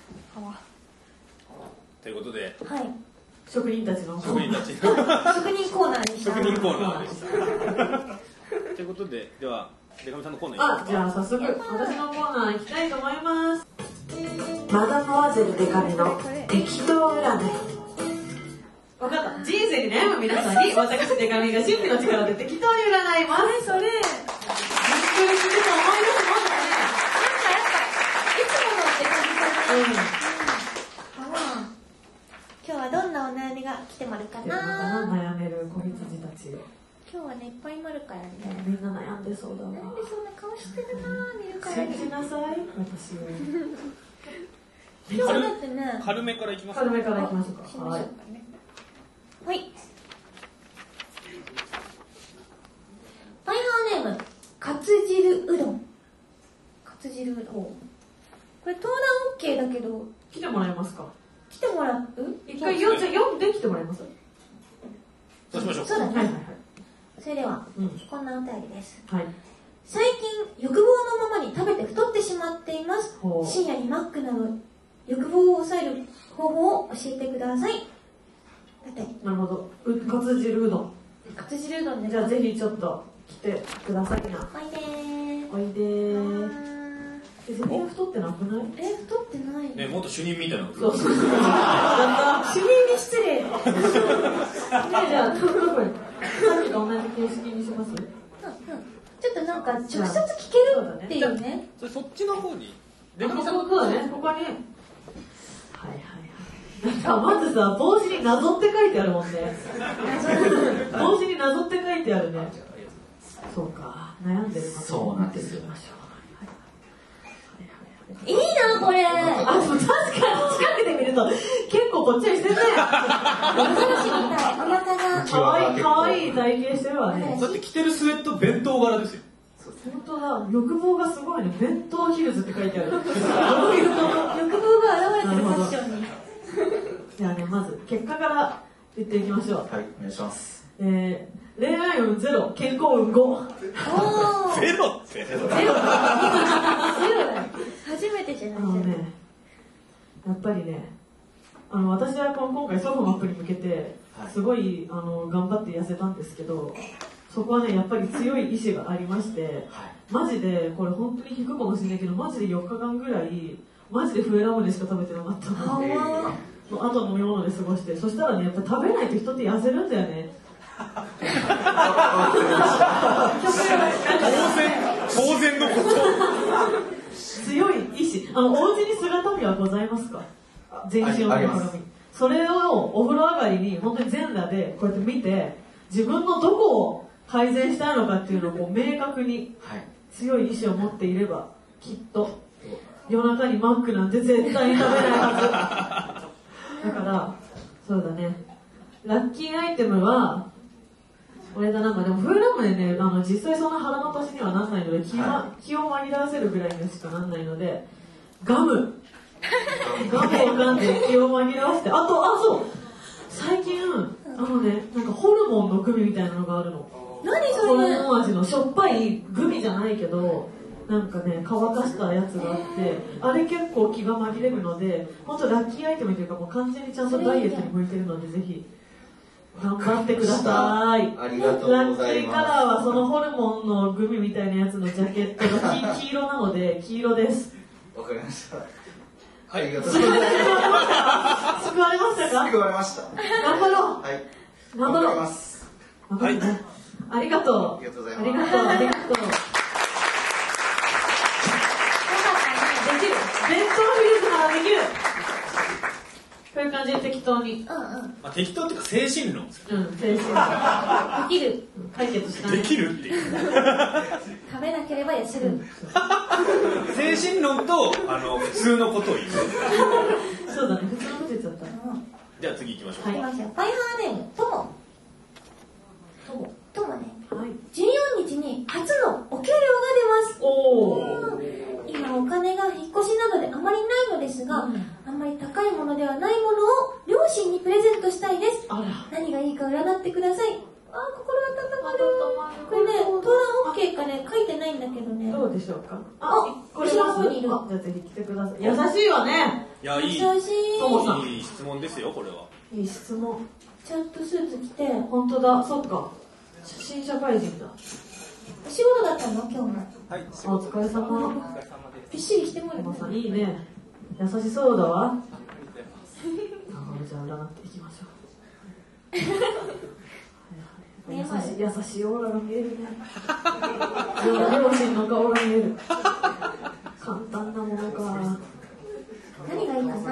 ということで、 はい。 職人たちの。 職人たち。 職人コーナーでした。 職人コーナーでした。ということで、では、デカミさんのコーナーあ、じゃあ早速、私のコーナー行きたいと思います。マダムワゼルデカミの適当占い。わかった。人生に悩む皆さんに、私デカミが神秘の力で適当に占います。 それ、それ。 びっくりすると思いますもんね。 なんかやっぱ、いつものって感じかな。うん。今日はどんなお悩みが来てまるかな。 悩める子羊たち。 今日はね、いっぱいまるからね。 みんな悩んでそうだわ。 なんでそんな顔してるなぁ、見るからに。 信じなさい、私を。 今日はだってね、 軽めからいきますか。 軽めからいきましょうか。 しましょうかね。はい。パイハーネーム、カツ汁うどん。カツ汁うどん。これ登壇 OK だけど、 来てもらえますか？ 来てもらう？ 一回読んで、読んで来てもらえます？ そうしましょう。 そうだね。 はいはいはい。 それでは、 うん、 こんなお便りです。 はい。 最近、欲望のままに食べて太ってしまっています。深夜にマックなど、欲望を抑える方法を教えてください。だって。 なるほど。う、カツ汁うどん。 カツ汁うどんです。 じゃあぜひちょっと来てくださいな。 おいでー。 おいでー。え、全然太ってなくない？ え、太ってないね、もっと主任みたいなの。 そうそうそう。やった。 主任に失礼。 ねえ、じゃあ、どこにと同じ形式にします？うんうん。 ちょっとなんか直接聞けるっていうね。 それそっちの方に。 でもそうだね。ここに。はいはいはい。まずさ、帽子に謎って書いてあるもんね。帽子に謎って書いてあるね。そうか。悩んでる。 そうなんですよ。 いいなこれ。 あ、でも確かに近くで見ると結構ぽっちゃりしてるね。 お腹がかわいいかわいい体型してるわね。 だって着てるスウェット弁当柄ですよ。 本当だ。欲望がすごいね。弁当ヒルズって書いてある。欲望が現れてるファッションに。 じゃあね、まず結果から言っていきましょう。 はい、お願いします。 えー、恋愛運ゼロ、健康運ご。 ゼロってゼロだよ。初めてじゃないあのね、やっぱりね、あの私は今回ソファマップに向けてすごいあの頑張って痩せたんですけど、そこはねやっぱり強い意志がありまして、マジでこれ本当に引くかもしれないけど、マジでよっかかんぐらいマジでフエラムネしか食べてなかったの。えー、あと飲み物で過ごして、そしたらねやっぱ食べないと人って痩せるんだよね。 当然のこと。 強い意志。あのお家に姿見はございますか？全身の鏡。それをお風呂上がりに本当に全裸でこうやって見て、自分のどこを改善したいのかっていうのをこう明確に強い意志を持っていれば、きっと夜中にマックなんて絶対に食べないはず。だからそうだね。ラッキーアイテムはこれだな。でもフーラムでね、あの実際そんな腹の足しにはならないので、気, ま、気を紛らわせるぐらいにしかならないので、ガムガムを噛んで気を紛らわせて、あと、あ、そう最近、あのね、なんかホルモンのグミみたいなのがあるの。 何それ？ ホルモン味のしょっぱいグミじゃないけど、なんかね、乾かしたやつがあって、あれ結構気が紛れるので、本当ラッキーアイテムというか、もう完全にちゃんとダイエットに向いてるので、ぜひ頑張ってください。 ありがとうございます。 ラッキーカラーはそのホルモンのグミみたいなやつのジャケットが 黄, 黄色なので、黄色です。 わかりました。 はい、ありがとうございます。救われましたか？ 救われました。 頑張ろう。 はい。 頑張ろう。 頑張ります。 頑張ってね。ありがとう。 ありがとうございます。 ありがとう。ありがとう。できる。弁当フリーズならできる。こういう感じで適当に。 うんうん。 まあ、適当っていうか精神論ですよ。 うん、精神論。 できる。 解決したね。 できるっていう。 食べなければ痩せる。 精神論とあの普通のことを言う。 そうだね、普通のこと言っちゃった。 じゃあ次行きましょう。 はい。バイハーネームとも。とも。ともね。 はい。 じゅうよっかに初のお給料が出ます。 おお。 今お金が引っ越しなどであまりないのですが、うん、あんまり高いものではないものを両親にプレゼントしたいです。 あら。 何がいいか占ってください。あ、心温まる。これね、登壇 OK かね、書いてないんだけどね。 どうでしょうか。 あ、これはにいる。 じゃあぜひ来てください。優しいわね。 いや、いい。 優しい。 ともさん。 いい質問ですよ、これは。 いい質問。 ちゃんとスーツ着て。 本当だ、そっか。新社会人だ。 お仕事だったの今日も。 はい。 お疲れ様。 びっしりしてもらって。さんいいね。優しそうだわ。あ、じゃあ占っていきましょう。優しい優しいオーラが見えるね。両親の顔が見える。簡単なものか。 何がいいかな。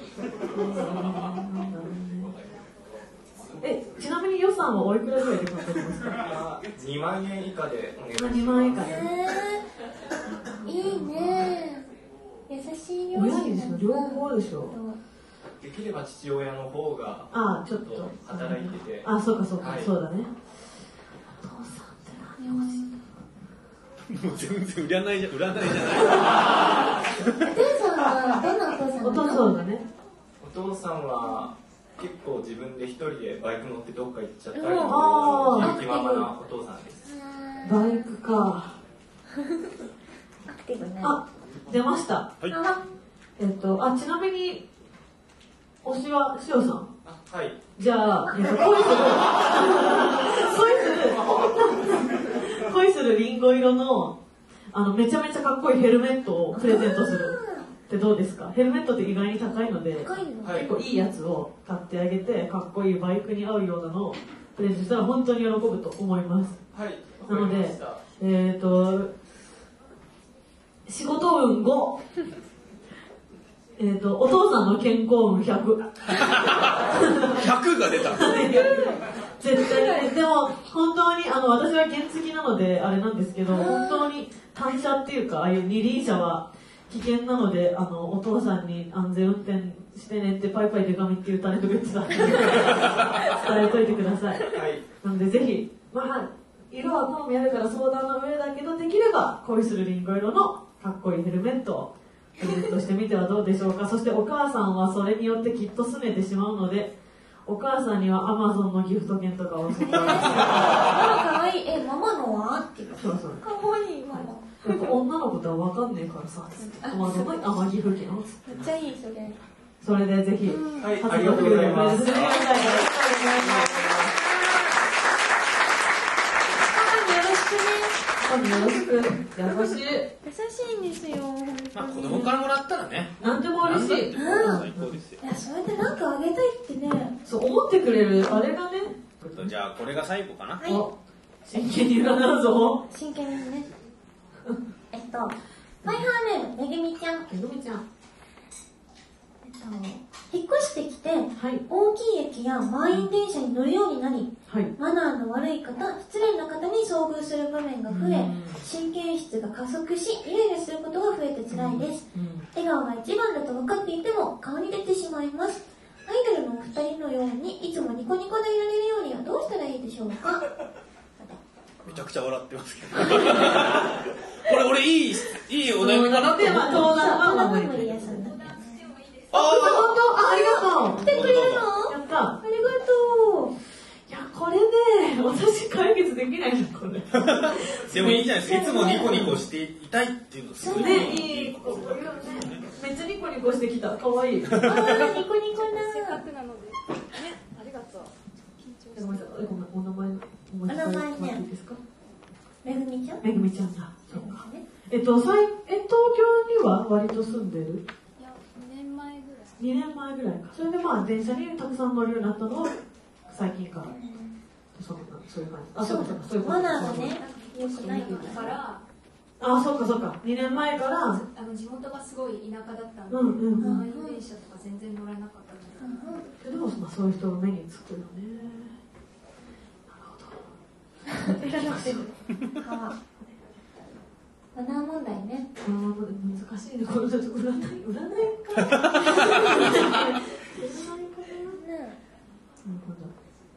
え、ちなみに予算はおいくらぐらいで買ってますか？ にまんえん以下でお願いします。 にまんえん以下で。 いいね。優しい両親。 親にですよ、両方でしょ。 できれば父親の方があ、ちょっと働いてて。 あ、そうかそうか、 はい、 そうだね。お父さんって何欲しいんだろう。 もう全然占いじゃ占いじゃない。 お父さんはどんなお父さんなの？ お父さんだね。 お父さんは結構自分で一人でバイク乗ってどっか行っちゃったり、 うん、あ気ままなお父さんです。 バイクか。 アクティブね。 あ、出ました。 はい。 えっと、あ、ちなみに推しはしおさん。 あ、はい。 じゃあ、えっと、恋する恋する恋するリンゴ色のあのめちゃめちゃかっこいいヘルメットをプレゼントするってどうですか？ヘルメットって意外に高いので、 高いの？ 結構いいやつを買ってあげて、かっこいいバイクに合うようなのをプレゼントしたら本当に喜ぶと思います。 はい、 なので、えっと、仕事運ご、えっと、お父さんの健康運ひゃく。 ひゃくが出た。 絶対に。でも、本当に、あの、私は原付なので、あれなんですけど、本当に単車っていうか、ああいう二輪車は危険なので、あの、お父さんに安全運転してねって、パイパイデカミっていうタレントグッズだって伝えといてください。 はい。 なので、ぜひ、まあ、色は好みあるから相談の上だけど、できれば恋するリンゴ色のかっこいいヘルメットをプレゼントしてみてはどうでしょうか。そしてお母さんはそれによってきっと拗ねてしまうので、お母さんにはアマゾンのギフト券とかをそこからあ、かわいい。え、ママのはっていう。 そうそう。 かわいい、ママ。 やっぱ女の子とは分かんねえからさ、アマゾンのアマギフ券を。 めっちゃいい、それ。 それでぜひ、 はい、ありがとうございます。 よろしくね。優しい。 優しいんですよ。 まあ子供からもらったらね。 なんでも嬉しい。 最高ですよ。 いや、それでなんかあげたいってね。 そう思ってくれるあれがね。 じゃあこれが最後かな。 はい。 真剣に占うぞ。 真剣にね。えっと、マイハーネームめぐみちゃん。 めぐみちゃん。 えっと、引っ越してきて、 はい、 大きい駅や満員電車に乗るようになり、 はい、 マナーの悪い方、失礼な方に遭遇する場面が増え、神経質が加速し、イライラすることが増えて辛いです。笑顔が一番だと分かっていても顔に出てしまいます。アイドルのお二人のようにいつもニコニコでいられるようにはどうしたらいいでしょうか。 めちゃくちゃ笑ってますけどこれ俺いいいいお悩みかなって思って。 登壇はママ無理やさんだった。 あ、本当？あ、ありがとう。 来てくれるの？ やった。 ありがとう。 いや、これね、私解決できないの、これ。 でもいいじゃないですか。いつもニコニコしていたいっていうのすごいね、いいこと言うね。めっちゃニコニコしてきた。かわいい。 あー、ニコニコな。 せっかくなので。ね、ありがとう。緊張してごめんなさい、ごめん、お名前、お名前もらっていいですか？ めぐみちゃん？ めぐみちゃんだ。そうか。えっと、さいえ、東京には割と住んでる？ いや、にねんまえぐらい。 にねんまえぐらいか。それでまあ、電車にたくさん乗るようになったのは、最近から。そうそういう感じ。あ、そうかそうか、そういうこと。 マナーがね、良くないから。 あ、そうかそうか。にねんまえから。 あの地元がすごい田舎だったんで、 うんうんうん。 満員電車とか全然乗らなかったので。 でも、まあ、そういう人の目につくよね。なるほど。 いらなくても。マナー問題ね。 あ難しいね。このちょっと占い、占いか。占いかな。なるほど。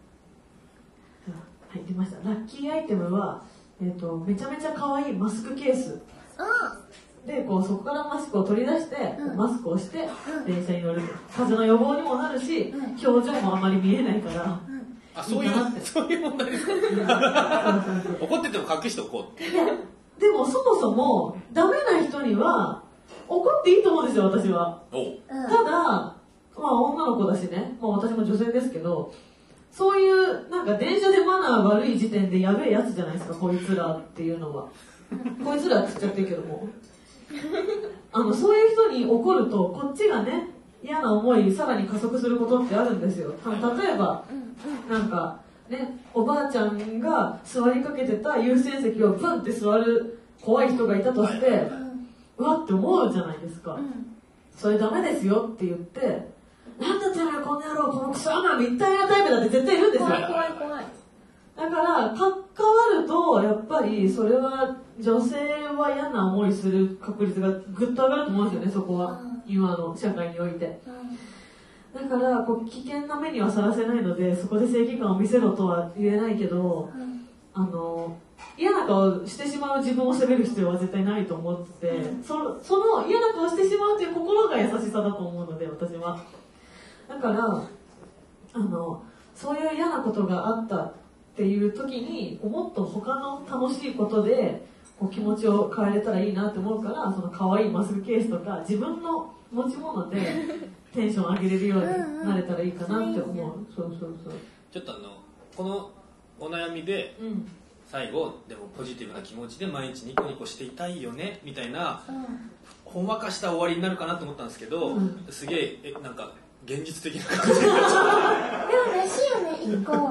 はい、出ました。ラッキーアイテムは、えっと、めちゃめちゃ可愛いマスクケース。で、こう、そこからマスクを取り出して、うん、マスクをして、電車に乗る。風邪の予防にもなるし、うん、表情もあまり見えないから。うん、 あ、そういう、そういう問題ですか。怒ってても隠しておこう。 いや、でもそもそも、ダメな人には、怒っていいと思うんですよ、私は。ただ、まあ女の子だしね、まあ私も女性ですけど、そういう、なんか電車でマナー悪い時点でやべえやつじゃないですか、こいつらっていうのは。こいつらって言っちゃってるけども。あの、そういう人に怒ると、こっちがね、嫌な思い、さらに加速することってあるんですよ。例えば、なんか、ね、おばあちゃんが座りかけてた優先席をブンって座る怖い人がいたとして、うわって思うじゃないですか。それダメですよって言って、なんだったらこの野郎、このクソアマみたいなタイプだって絶対いるんですよ。 怖い怖い怖い。 だから、関わると、やっぱり、それは、女性は嫌な思いする確率がぐっと上がると思うんですよね、そこは。今の社会において。だから、こう、危険な目にはさらせないので、そこで正義感を見せろとは言えないけど、あの、嫌な顔してしまう自分を責める必要は絶対ないと思って、そその嫌な顔してしまうという心が優しさだと思うので、私は。だから、あの、そういう嫌なことがあったっていう時に、もっと他の楽しいことでこう気持ちを変えれたらいいなって思うから、その可愛いマスクケースとか自分の持ち物でテンション上げれるようになれたらいいかなって思う。そうそうそう。 ちょっとあのこのお悩みで、 うん、 最後でもポジティブな気持ちで毎日ニコニコしていたいよねみたいな、うん、ほんわかした終わりになるかなと思ったんですけど、うん、すげええなんか現実的な感じになっちゃった。 でもらしいよね、一個。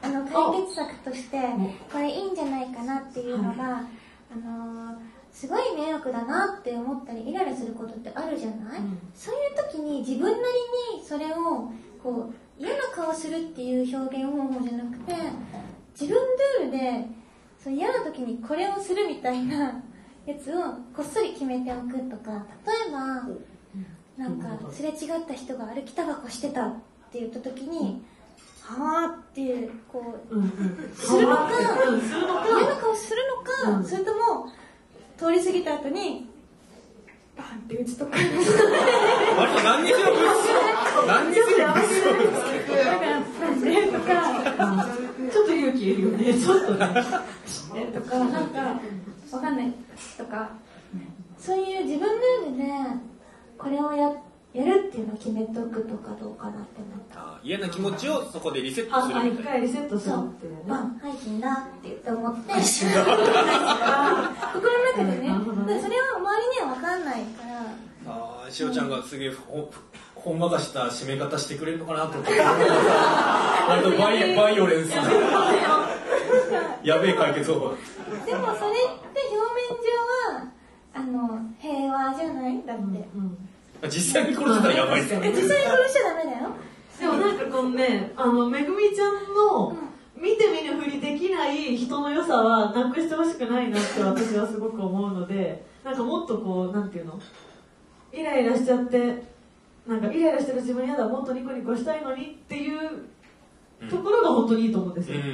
あの解決策としてこれいいんじゃないかなっていうのが、はい、あのー、すごい迷惑だなって思ったりイライラすることってあるじゃない、うん、そういう時に自分なりにそれをこう嫌な顔するっていう表現方法じゃなくて、自分ルールでそう嫌な時にこれをするみたいなやつをこっそり決めておくとか、例えばなんかすれ違った人が歩きタバコしてたって言った時にはぁっていうこう、うんうん、するのか、うん、嫌な顔するのか、うん、それとも通り過ぎた後にバンって打ちとか割と何にしろ何にしろだからなんでとかちょっと勇気いるよね、ちょっとねとかなんかわかんないとか、そういう自分ルールでこれを や, やるっていうのを決めておくとかどうかなって思った。 あ、嫌な気持ちをそこでリセットするみたいな。 一回リセットするっていうね。 まあ、配信だって言って思って心の中でね、それは周りには分かんないから。 ああ、しおちゃんがすげえほほんまかした締め方してくれるのかなと思って割とバイ、バイオレンスなやべえ解決方法。 でもそれって表面上はあの平和じゃないだって、うんうん、 実際に殺したらやばいですよね。 実際に殺しちゃダメだよ。 でもなんかこのね、あのめぐみちゃんの見て見ぬふりできない人の良さはなくしてほしくないなって私はすごく思うので、なんかもっとこうなんていうの、イライラしちゃってなんかイライラしてる自分やだ、もっとニコニコしたいのにっていうところが本当にいいと思うんですよ。うん、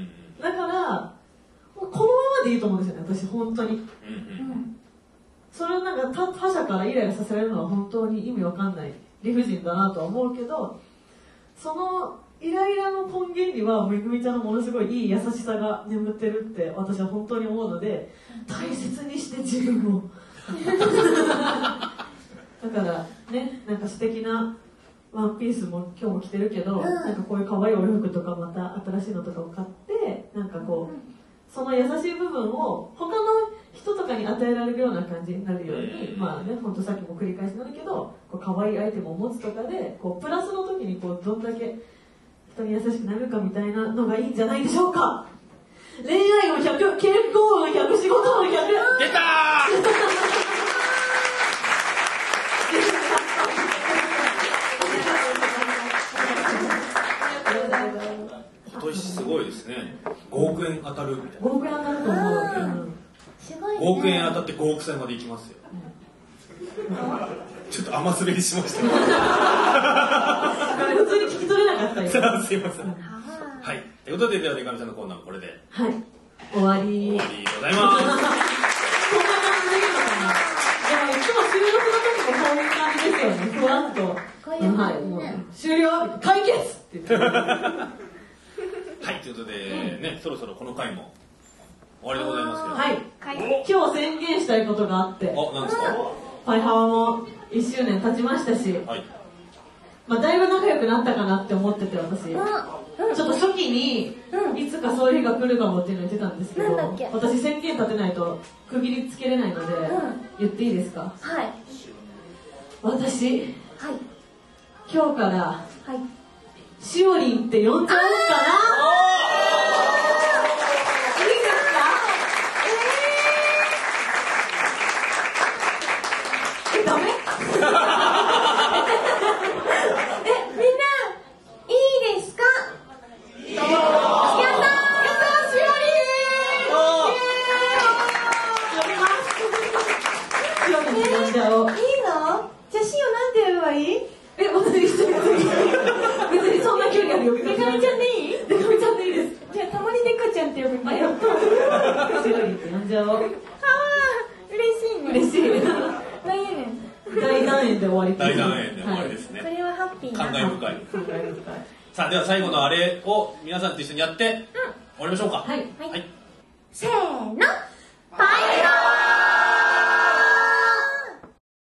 だからこのままでいいと思うんですよね、私本当に。うんうん、それをなんか他者からイライラさせられるのは本当に意味わかんない理不尽だなとは思うけど、そのイライラの根源にはめぐみちゃんのものすごいいい優しさが眠ってるって私は本当に思うので、大切にして自分をだからね、なんか素敵なワンピースも今日も着てるけど、うん、なんかこういう可愛いお洋服とかまた新しいのとかを買って、なんかこう、うん、その優しい部分を他の人とかに与えられるような感じになるように、まあね、ほんとさっきも繰り返しになるけど、こう可愛いアイテムを持つとかでこうプラスの時にこうどんだけ人に優しくなるかみたいなのがいいんじゃないでしょうか。恋愛運ひゃく、健康運ひゃく、仕事運ひゃく。 出たー今年すごいですね。ごおくえん当たるみたいな。 ごおくえん当たると思う。うん、 すごいね。 ごおくえん当たってごおくさいまで行きますよ。うん、ちょっと甘滑りしました。 普通に聞き取れなかったよ。 すいません。はい。ということで、ではでかみちゃんのコーナーはこれで。 はい。終わり。 終わりでございます。こんな感じでいいのかな。でもいつも収録の時もこういう感じですよね。ふわっと。 こういう感じ、ね。 はい。もう終了解決って言って。 はい、ということで、ね、そろそろこの回も終わりでございますけど。 はい。今日宣言したいことがあって。 あ、なんですか？ パイハワもいっしゅうねん経ちましたし、はい、まあだいぶ仲良くなったかなって思ってて私。ちょっと初期にいつかそういう日が来るかもっていうのを言ってたんですけど、私宣言立てないと区切りつけれないので、言っていいですか？ はい。 私、 はい、 今日から、 はい、 しおりんって呼んじゃおうかな。いいですか？えー、え、ダメ？ え、みんないいですか？やったー！やったー！しおりー！ しおりんって呼んじゃおう。 いいの？じゃあしおなんて呼べばいい？ え、私一緒に別にそんな距離あるよ。 でかみちゃんでいい？ でかみちゃんでいいです。 じゃあたまにでかちゃんって呼ぶんだよ。 しおりんって呼んじゃおう。 あー、嬉しいね。 嬉しい。 何やねん。 大団円で終わり。 大団円で終わりですね。 これはハッピーな。 感慨深い。 感慨深い。 さあ、では最後のあれを皆さんと一緒にやって、うん、終わりましょうか。 はい。 はい。せーの。バイバイ。